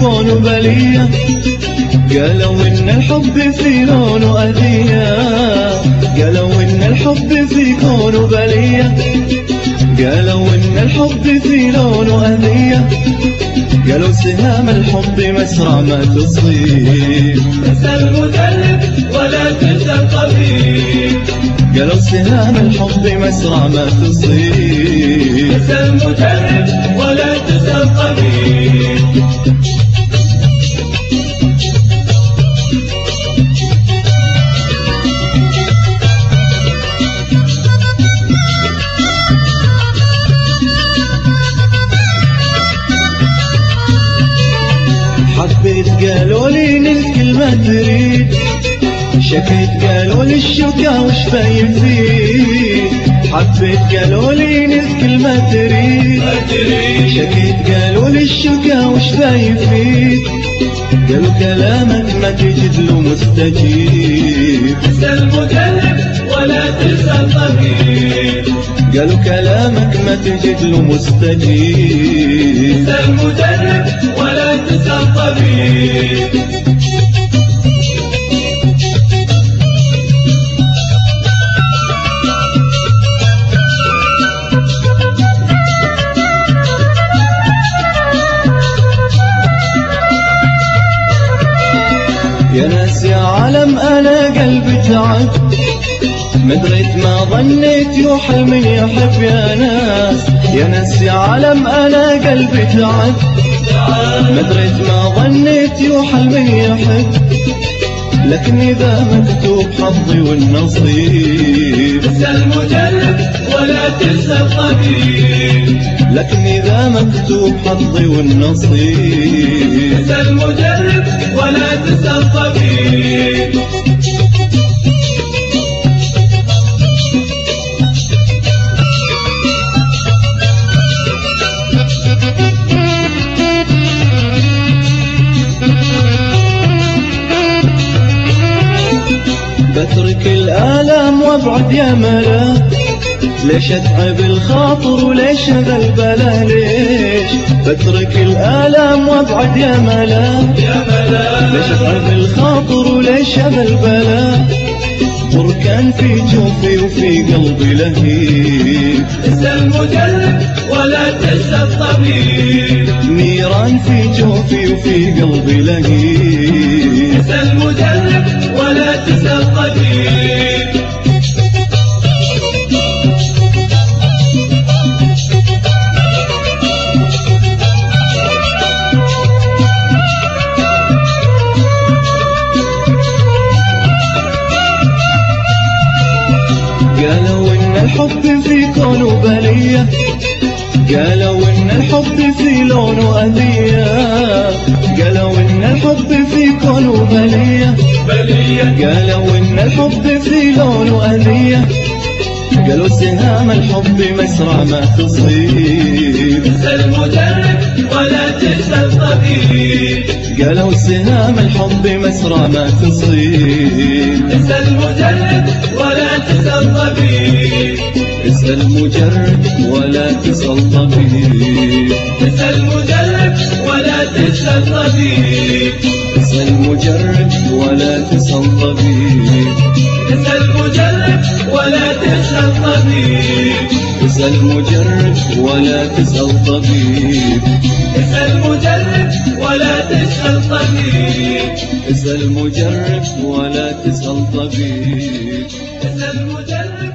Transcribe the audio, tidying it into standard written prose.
كون بلية، قالوا إن الحب في لونه أذية، قالوا إن الحب في كون بلية، قالوا إن الحب في لونه أذية، قالوا سهام الحب مسرع ما تصيب، تنسى المدرب ولا تنسى الطبيب، قالوا سهام الحب مسرع ما تصيب، تنسى المدرب ولا تنسى الطبيب. حبيت قالوا لي نلت كل ما تريد، شكيت قالوا لي الشوكة وش باين فيه، حبيت قالوا لي نلت كل ما تريد، شكيت قالوا لي الشوكة وش باين فيه، قالوا كلامك ما تجد له مستجيب، تنسى المدرب ولا تنسى الطبيب، قالوا كلامك ما تجد له مستجيب، تنسى المدرب ولا تنسى الطبيب. يا ناس يا عالم أنا قلبي تعب، ما دريت ما ظنيت يوحل من يحب، يا ناس يا ناس يا عالم أنا قلبي تعب، ما دريت ما ظنيت يوحل من يحب، لكن إذا مكتوب حظي والنصيب، تنسى المدرب ولا تنسى الطبيب، لكن إذا مكتوب حظي والنصيب، تنسى المدرب ولا تنسى الطبيب. بترك الآلام وابعد يا ملا، ليش اتعب الخاطر وليش هذا البلا، ليش بترك الآلام وابعد يا ملا، ليش اتعب الخاطر وليش هذا البلا، بركان في جوفي وفي قلبي لهيب، تنسى المدرب ولا تنسى الطبيب، نيران في جوفي وفي قلبي لهيب، تنسى المدرب ولا تنسى الطبيب. قالوا إن الحب في كون بلية، قالوا إن الحب في لونه أذية، قالوا إن الحب في كون بلية، قالوا إن الحب في لونه أذية، قالوا سهام الحب مسرع ما تصيب، تنسى المدرب ولا تنسى الطبيب، قالوا سهام الحب مسرع ما تصيب، تنسى المدرب ولا تنسى الطبيب، اسأل المجرب ولا تسأل طبيب، تنسى المدرب ولا تنسى الطبيب، اسأل المجرب ولا تسأل طبيب، تنسى المدرب ولا تنسى الطبيب، اسأل المجرب ولا تسأل طبيب، تنسى المدرب ولا تنسى الطبيب، اسأل المجرب ولا تسأل طبيب، تنسى المدرب